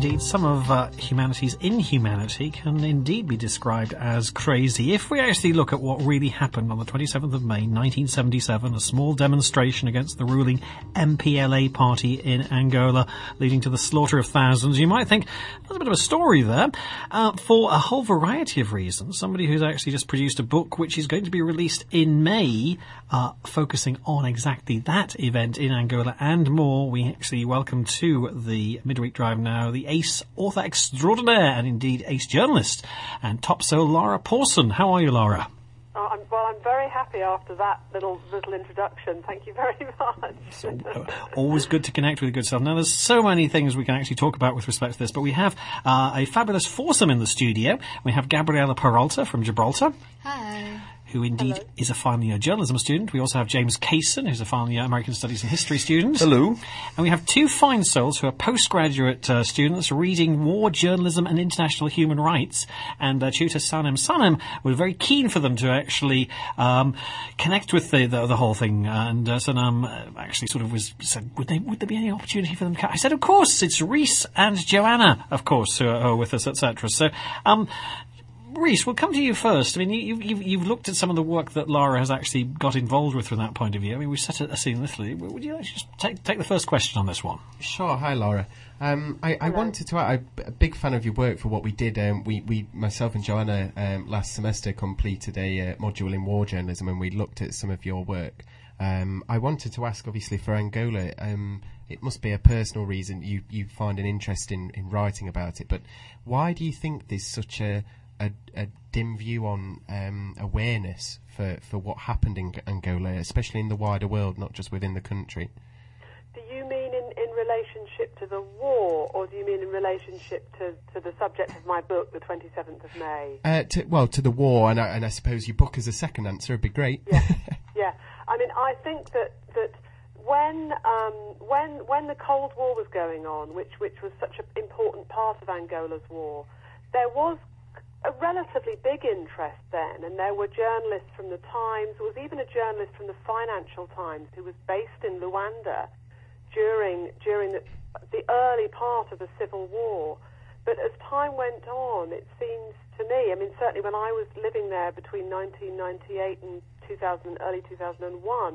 indeed some of humanity's inhumanity can indeed be described as crazy. If we actually look at what really happened on the 27th of May 1977, a small demonstration against the ruling MPLA party in Angola, leading to the slaughter of thousands, you might think there's a bit of a story there. For a whole variety of reasons, somebody who's actually just produced a book which is going to be released in May, focusing on exactly that event in Angola and more, we actually welcome to the Midweek Drive now the ace author extraordinaire and indeed ace journalist and top soul Laura Pawson. How are you, Laura? I'm very happy after that little introduction. Thank you very much. So, always good to connect with your good self. Now, there's so many things we can actually talk about with respect to this, but we have a fabulous foursome in the studio. We have Gabriela Peralta from Gibraltar. Hi. Who indeed Hello. is a final year journalism student. We also have James Kaysen, who's a final year American Studies and History student. Hello. And we have two fine souls who are postgraduate students reading War, Journalism and International Human Rights. And tutor Sanem Sanem was very keen for them to actually connect with the whole thing. And Sanem actually sort of said, would there be any opportunity for them? I said, of course, it's Reese and Joanna, of course, who are with us, etc. So, Reese, we'll come to you first. I mean, you've looked at some of the work that Laura has actually got involved with from that point of view. I mean, we've set a scene literally. Would you actually just take the first question on this one? Sure. Hi, Laura. I wanted to. I'm a big fan of your work for what we did. We myself and Joanna, last semester completed a module in war journalism, and we looked at some of your work. I wanted to ask, obviously, for Angola, it must be a personal reason you find an interest in writing about it. But why do you think there's such a dim view on awareness for what happened in Angola, especially in the wider world, not just within the country? Do you mean in relationship to the war, or do you mean in relationship to the subject of my book, the 27th of May? To the war, and I suppose your book as a second answer would be great. Yeah. I mean, I think that when the Cold War was going on, which was such an important part of Angola's war, there was a relatively big interest then, and there were journalists from the Times. There was even a journalist from the Financial Times who was based in Luanda during the early part of the Civil War. But as time went on, it seems to me, I mean, certainly when I was living there between 1998 and early 2001,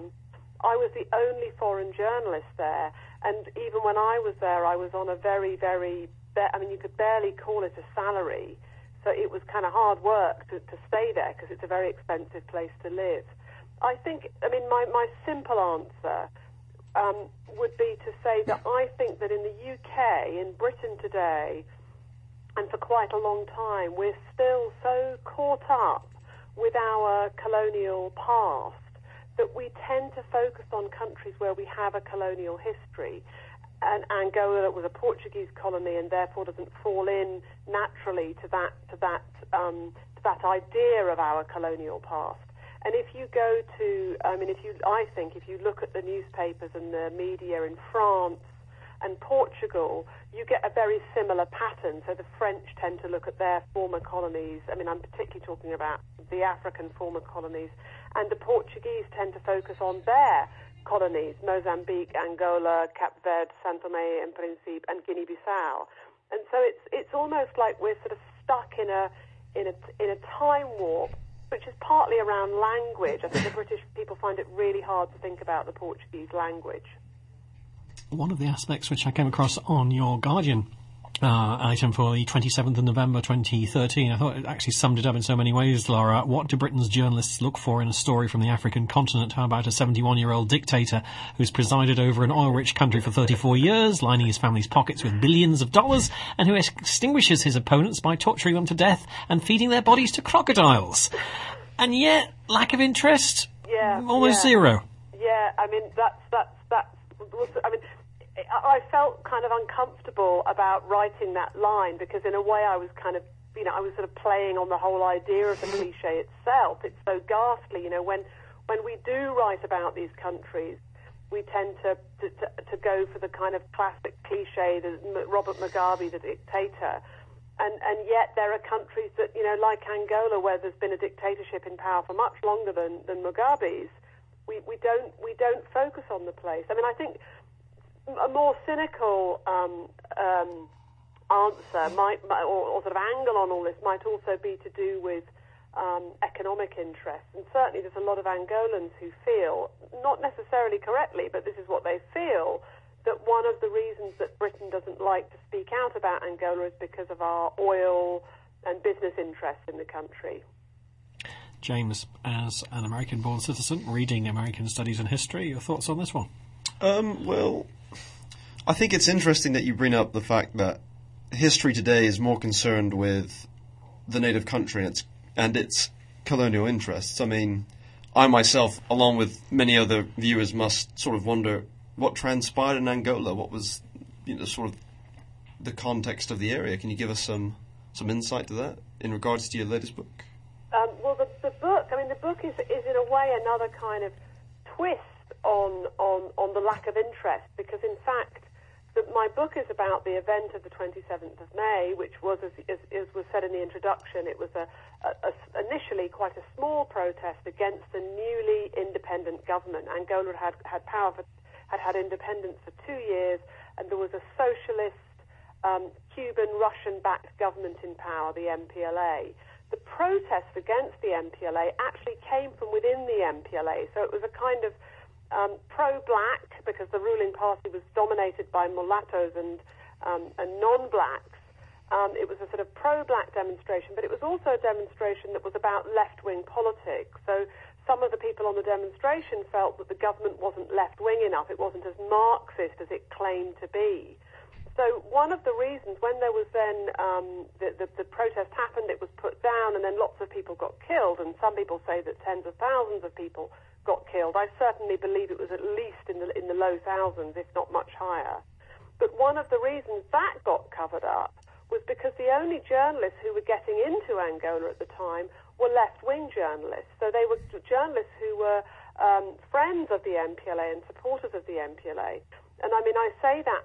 I was the only foreign journalist there. And even when I was there, I was on a very, very, you could barely call it a salary. So it was kind of hard work to stay there because it's a very expensive place to live. I think, my simple answer would be to say that I think that in the UK, in Britain today, and for quite a long time, we're still so caught up with our colonial past that we tend to focus on countries where we have a colonial history. And Angola was a Portuguese colony, and therefore doesn't fall in naturally to that idea of our colonial past. And if you go to, if you look at the newspapers and the media in France and Portugal, you get a very similar pattern. So the French tend to look at their former colonies. I mean, I'm particularly talking about the African former colonies, and the Portuguese tend to focus on their colonies, Mozambique, Angola, Cape Verde, São Tomé and Príncipe, and Guinea-Bissau. And so it's almost like we're sort of stuck in a time warp, which is partly around language. I think the British people find it really hard to think about the Portuguese language. One of the aspects which I came across on your Guardian item for the 27th of November 2013, I thought it actually summed it up in so many ways, Laura. What do Britain's journalists look for in a story from the African continent? How about a 71-year-old dictator who's presided over an oil-rich country for 34 years, lining his family's pockets with billions of dollars, and who extinguishes his opponents by torturing them to death and feeding their bodies to crocodiles? And yet, lack of interest? Almost zero. Yeah, I mean, I felt kind of uncomfortable about writing that line because in a way I was kind of, I was sort of playing on the whole idea of the cliche itself. It's so ghastly, when we do write about these countries, we tend to go for the kind of classic cliche, the Robert Mugabe, the dictator. And yet there are countries that, like Angola, where there's been a dictatorship in power for much longer than Mugabe's. We don't focus on the place. I mean, I think a more cynical answer or sort of angle on all this might also be to do with economic interests. And certainly there's a lot of Angolans who feel, not necessarily correctly, but this is what they feel, that one of the reasons that Britain doesn't like to speak out about Angola is because of our oil and business interests in the country. James, as an American-born citizen, reading American studies and history, your thoughts on this one? Well, I think it's interesting that you bring up the fact that history today is more concerned with the native country and its colonial interests. I mean, I myself, along with many other viewers, must sort of wonder what transpired in Angola. What was, sort of the context of the area? Can you give us some insight to that in regards to your latest book? Well, the book is in a way another kind of twist on the lack of interest, because in fact my book is about the event of the 27th of May, which was, as was said in the introduction, it was initially quite a small protest against the newly independent government. Angola had had independence for 2 years, and there was a socialist Cuban, Russian-backed government in power, the MPLA. The protest against the MPLA actually came from within the MPLA, so it was a kind of pro-black, because the ruling party was dominated by mulattoes and non-blacks. It was a sort of pro-black demonstration, but it was also a demonstration that was about left-wing politics. So some of the people on the demonstration felt that the government wasn't left-wing enough. It wasn't as Marxist as it claimed to be. So one of the reasons, when there was then the protest happened, it was put down, and then lots of people got killed, and some people say that tens of thousands of people got killed. I certainly believe it was at least in the low thousands, if not much higher. But one of the reasons that got covered up was because the only journalists who were getting into Angola at the time were left-wing journalists. So they were journalists who were friends of the MPLA and supporters of the MPLA. And I mean, I say that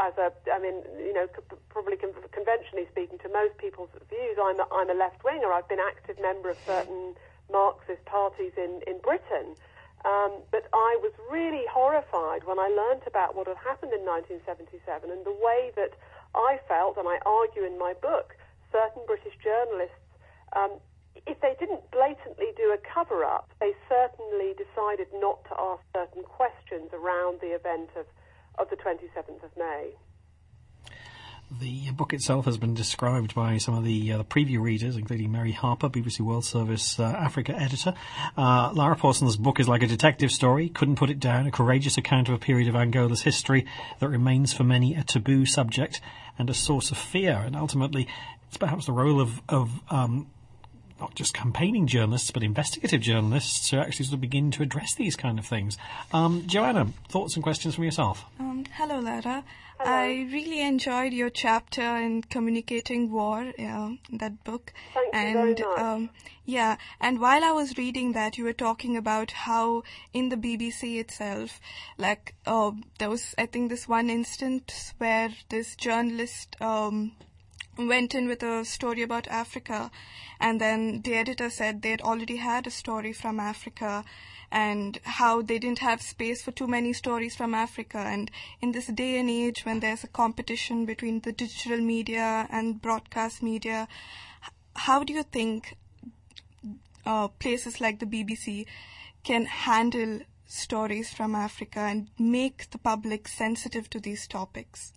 probably conventionally speaking to most people's views, I'm a left-winger. I've been active member of certain Marxist parties in Britain. But I was really horrified when I learnt about what had happened in 1977 and the way that I felt, and I argue in my book, certain British journalists, if they didn't blatantly do a cover-up, they certainly decided not to ask certain questions around the event of the 27th of May. The book itself has been described by some of the preview readers, including Mary Harper, BBC World Service Africa editor. Lara Paulson's book is like a detective story, couldn't put it down, a courageous account of a period of Angola's history that remains for many a taboo subject and a source of fear. And ultimately, it's perhaps the role of not just campaigning journalists, but investigative journalists to actually sort of begin to address these kind of things. Joanna, thoughts and questions from yourself? Hello, Lara. Hello. I really enjoyed your chapter in Communicating War, that book. Thank you very much. And while I was reading that, you were talking about how in the BBC itself, there was, I think, this one instance where this journalist went in with a story about Africa, and then the editor said they had already had a story from Africa, and how they didn't have space for too many stories from Africa. And in this day and age when there's a competition between the digital media and broadcast media, how do you think places like the BBC can handle stories from Africa and make the public sensitive to these topics?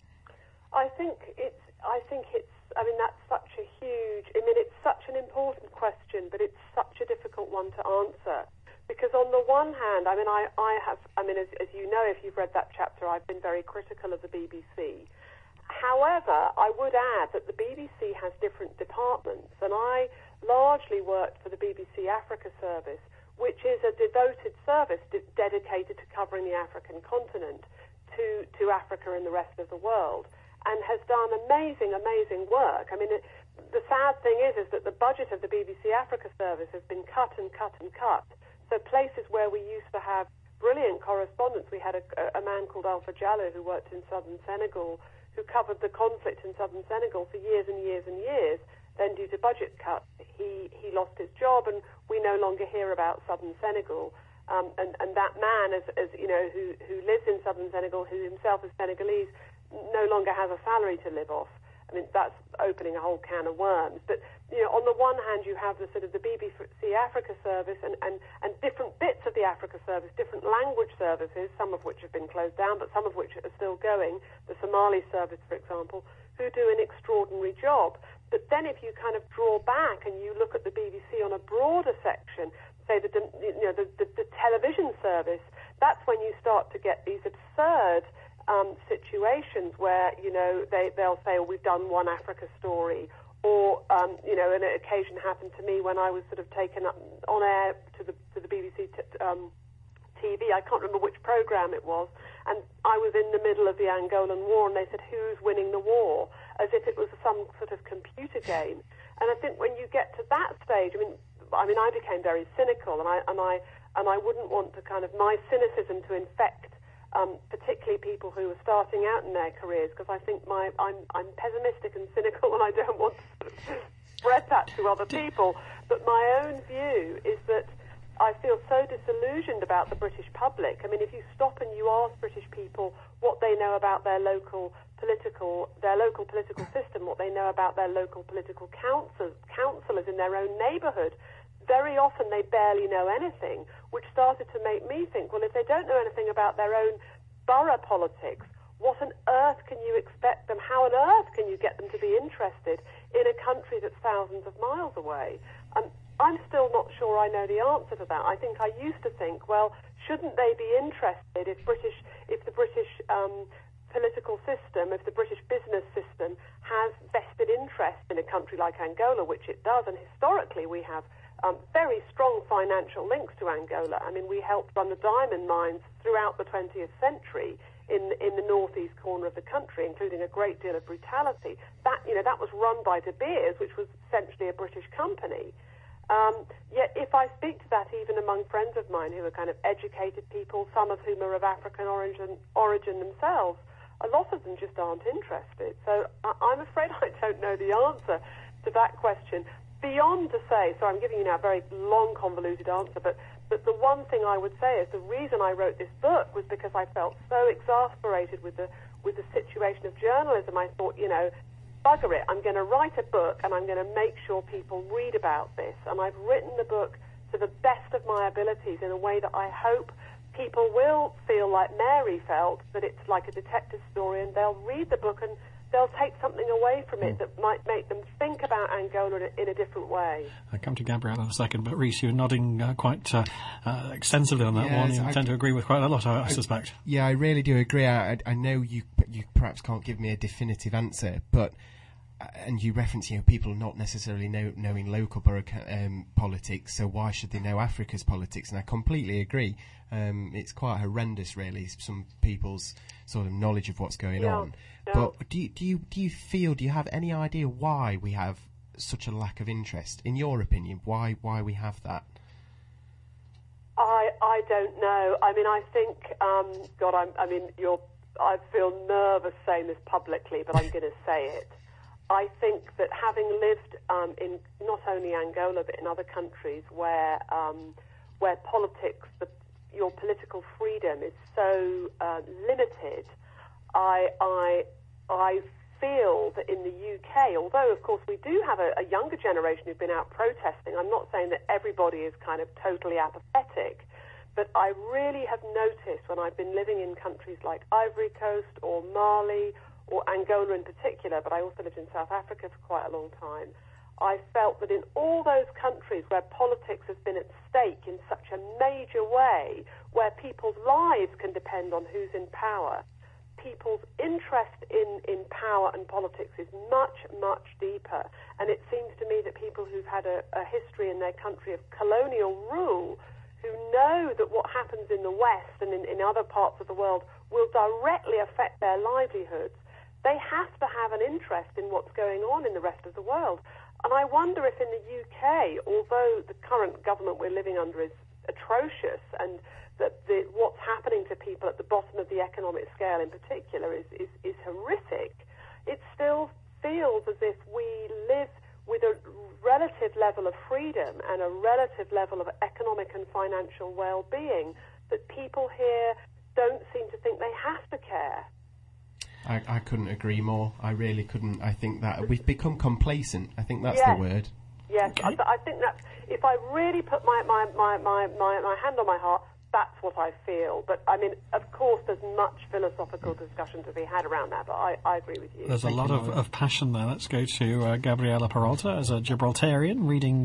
It's such an important question, but it's such a difficult one to answer. Because on the one hand, as you know, if you've read that chapter, I've been very critical of the BBC. However, I would add that the BBC has different departments, and I largely worked for the BBC Africa Service, which is a devoted service dedicated to covering the African continent, to Africa and the rest of the world, and has done amazing work. The sad thing is that the budget of the BBC Africa Service has been cut and cut and cut. So places where we used to have brilliant correspondents, we had a man called Alpha Jallo who worked in southern Senegal, who covered the conflict in southern Senegal for years and years and years. Then due to budget cuts, he lost his job, and we no longer hear about southern Senegal. And that man, as you know, who lives in southern Senegal, who himself is Senegalese, no longer has a salary to live off. I mean, that's opening a whole can of worms. But, on the one hand, you have the sort of the BBC Africa service and different bits of the Africa service, different language services, some of which have been closed down, but some of which are still going, the Somali service, for example, who do an extraordinary job. But then if you kind of draw back and you look at the BBC on a broader section, say the television service, that's when you start to get these absurd situations where, they'll say, oh, we've done one Africa story, or, an occasion happened to me when I was sort of taken up on air to the BBC TV. I can't remember which program it was, and I was in the middle of the Angolan war, and they said, who's winning the war? As if it was some sort of computer game. And I think when you get to that stage, I mean, I became very cynical, and I wouldn't want to kind of my cynicism to infect particularly people who are starting out in their careers, because I think I'm pessimistic and cynical, and I don't want to spread that to other people. But my own view is that I feel so disillusioned about the British public. I mean, if you stop and you ask British people what they know about their local political system, what they know about their local political councillors in their own neighbourhood, very often they barely know anything, which started to make me think, well, if they don't know anything about their own borough politics, what on earth can you expect them, how on earth can you get them to be interested in a country that's thousands of miles away? I'm still not sure I know the answer to that. I think I used to think, well, shouldn't they be interested if the British political system, if the British business system has vested interest in a country like Angola, which it does, and historically we have very strong financial links to Angola. I mean, we helped run the diamond mines throughout the 20th century in the northeast corner of the country, including a great deal of brutality. That was run by De Beers, which was essentially a British company. Yet if I speak to that even among friends of mine who are kind of educated people, some of whom are of African origin themselves, a lot of them just aren't interested. So I'm afraid I don't know the answer to that question. Beyond to say, so I'm giving you now a very long, convoluted answer, but the one thing I would say is the reason I wrote this book was because I felt so exasperated with the situation of journalism. I thought, bugger it, I'm going to write a book and I'm going to make sure people read about this. And I've written the book to the best of my abilities in a way that I hope people will feel like Mary felt, that it's like a detective story, and they'll read the book and they'll take something away from it that might make them think about Angola in a different way. I'll come to Gabrielle in a second, but Rhys, you're nodding quite extensively on that one. You tend to agree with quite a lot, I suspect. Yeah, I really do agree. I know you perhaps can't give me a definitive answer, but and you reference, people not necessarily knowing local borough politics, so why should they know Africa's politics? And I completely agree. It's quite horrendous, really, some people's sort of knowledge of what's going on. Yeah. But do you have any idea why we have such a lack of interest? In your opinion, why we have that? I don't know. I mean, I think, I feel nervous saying this publicly, but I'm going to say it. I think that having lived in not only Angola but in other countries where politics, your political freedom is so limited, I feel that in the UK, although of course we do have a younger generation who've been out protesting, I'm not saying that everybody is kind of totally apathetic, but I really have noticed when I've been living in countries like Ivory Coast or Mali or Angola in particular, but I also lived in South Africa for quite a long time, I felt that in all those countries where politics has been at stake in such a major way, where people's lives can depend on who's in power, people's interest in power and politics is much, much deeper. And it seems to me that people who've had a history in their country of colonial rule, who know that what happens in the West and in other parts of the world will directly affect their livelihoods, they have to have an interest in what's going on in the rest of the world. And I wonder if in the UK, although the current government we're living under is atrocious, and that what's happening to people at the bottom of the economic scale in particular is horrific, it still feels as if we live with a relative level of freedom and a relative level of economic and financial well-being that people here don't seem to think they have to care. I couldn't agree more. I really couldn't. I think that we've become complacent. I think that's Yes. the word. Yes, Okay. I think that if I really put my hand on my heart, that's what I feel. But, I mean, of course, there's much philosophical discussion to be had around that, but I agree with you. There's a lot of passion there. Let's go to Gabriela Peralta as a Gibraltarian, reading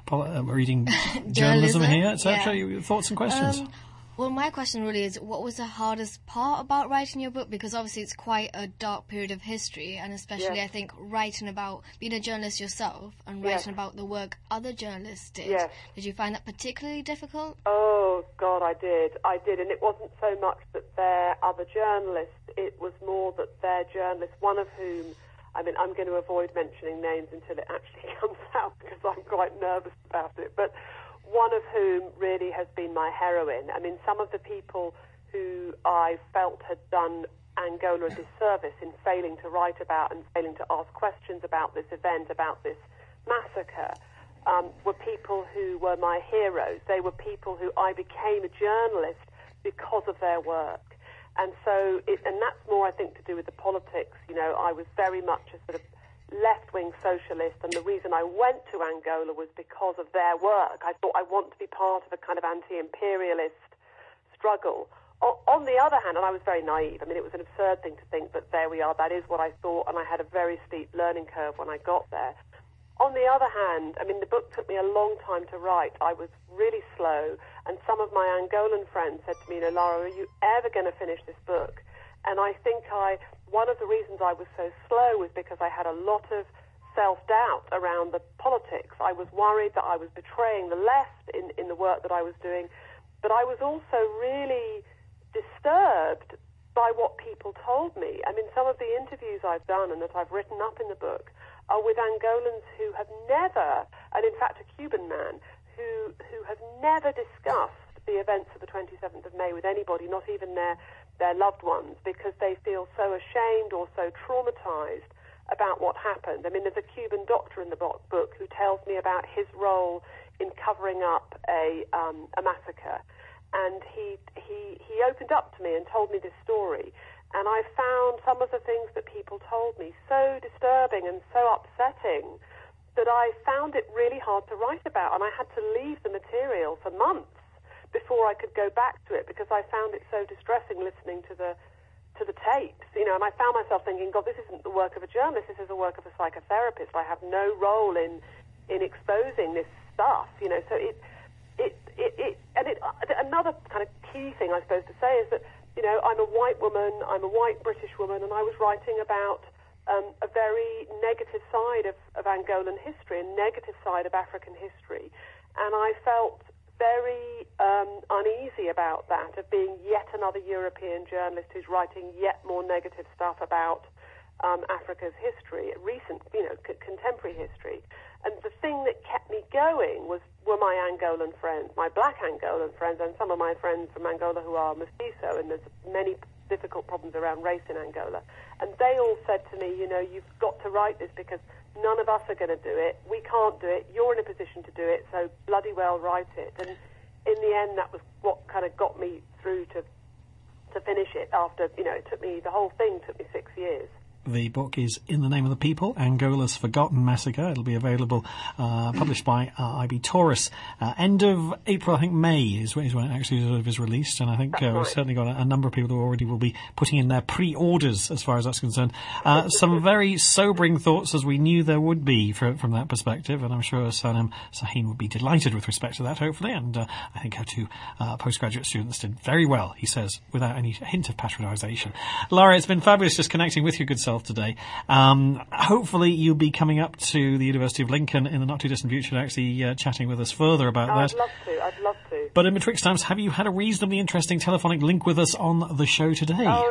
journalism here, etc. Yeah. Your thoughts and questions? Well, my question really is, what was the hardest part about writing your book? Because obviously it's quite a dark period of history, and especially I think writing about being a journalist yourself and writing about the work other journalists did. Yes. Did you find that particularly difficult? Oh, God, I did. And it wasn't so much that they're other journalists, it was more that they're journalists, one of whom, I mean, I'm going to avoid mentioning names until it actually comes out because I'm quite nervous about it, but one of whom really has been my heroine. I mean, some of the people who I felt had done Angola a disservice in failing to write about and failing to ask questions about this event, about this massacre, were people who were my heroes. They were people who I became a journalist because of their work. And so, and that's more, I think, to do with the politics. You know, I was very much a sort of left-wing socialist, and the reason I went to Angola was because of their work. I thought I want to be part of a kind of anti-imperialist struggle. On the other hand, and I was very naive, I mean, it was an absurd thing to think, but there we are, that is what I thought, and I had a very steep learning curve when I got there. On the other hand, I mean, the book took me a long time to write. I was really slow, and some of my Angolan friends said to me, you know, Lara, are you ever going to finish this book? And I think one of the reasons I was so slow was because I had a lot of self-doubt around the politics. I was worried that I was betraying the left in the work that I was doing, but I was also really disturbed by what people told me. I mean, some of the interviews I've done and that I've written up in the book are with Angolans who have never, and in fact a Cuban man, who have never discussed the events of the 27th of May with anybody, not even their loved ones, because they feel so ashamed or so traumatized about what happened. I mean, there's a Cuban doctor in the book who tells me about his role in covering up a massacre, and he opened up to me and told me this story, and I found some of the things that people told me so disturbing and so upsetting that I found it really hard to write about, and I had to leave the material for months before I could go back to it, because I found it so distressing listening to the tapes, you know, and I found myself thinking, God, this isn't the work of a journalist, this is the work of a psychotherapist. I have no role in exposing this stuff, you know. So another kind of key thing I suppose to say is that, you know, I'm a white woman, I'm a white British woman, and I was writing about a very negative side of Angolan history, a negative side of African history, and I felt very uneasy about that, of being yet another European journalist who's writing yet more negative stuff about Africa's history, recent, you know, contemporary history. And the thing that kept me going were my Angolan friends, my black Angolan friends, and some of my friends from Angola who are mestizo, and there's many difficult problems around race in Angola. And they all said to me, you know, you've got to write this because none of us are going to do it. We can't do it. You're in a position to do it, so bloody well write it. And in the end, that was what kind of got me through to finish it after, you know, the whole thing took me 6 years. The book is In the Name of the People, Angola's Forgotten Massacre. It'll be available, published by IB Tauris. End of April, I think May is when it actually sort of is released. And I think we've certainly got a number of people who already will be putting in their pre-orders as far as that's concerned. Some very sobering thoughts, as we knew there would be from that perspective. And I'm sure Sanem Sahin would be delighted with respect to that, hopefully. And I think our two postgraduate students did very well, he says, without any hint of patronisation. Lara, it's been fabulous just connecting with your good self today. Hopefully you'll be coming up to the University of Lincoln in the not too distant future and actually chatting with us further about that. I'd love to. But in betwixt times, have you had a reasonably interesting telephonic link with us on the show today? Oh,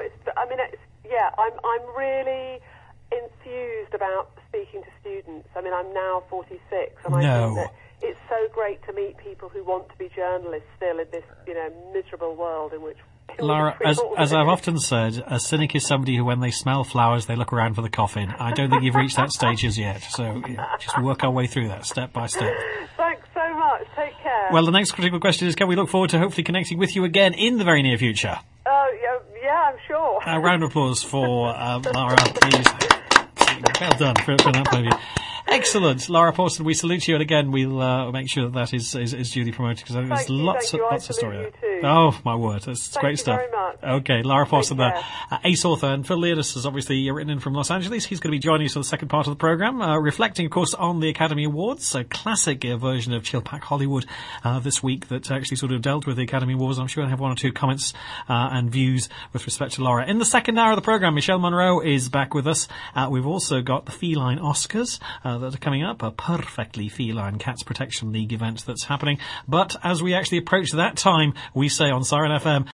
I'm really enthused about speaking to students. I mean, I'm now 46, and I think that it's so great to meet people who want to be journalists still in this, you know, miserable world in which Lara, as I've often said, a cynic is somebody who, when they smell flowers, they look around for the coffin. I don't think you've reached that stage as yet, so just work our way through that step by step. Thanks so much. Take care. Well, the next critical question is, can we look forward to hopefully connecting with you again in the very near future? Yeah, I'm sure. A round of applause for Lara, please. Well done for that point of view. Excellent, Lara Pawson. We salute you, and again, we'll make sure that is duly promoted because I think there's lots of story there. Oh my word, that's great stuff. Thank you very much. Okay, Lara Pawson there, ace author, and Phil Leardis has obviously written in from Los Angeles. He's going to be joining us for the second part of the program, reflecting, of course, on the Academy Awards, a classic version of Chilpack Hollywood this week that actually sort of dealt with the Academy Awards. I'm sure I have one or two comments and views with respect to Lara. In the second hour of the program, Michelle Monroe is back with us. We've also got the Feline Oscars that are coming up, a perfectly feline Cats Protection League event that's happening. But as we actually approach that time, we say on Siren FM,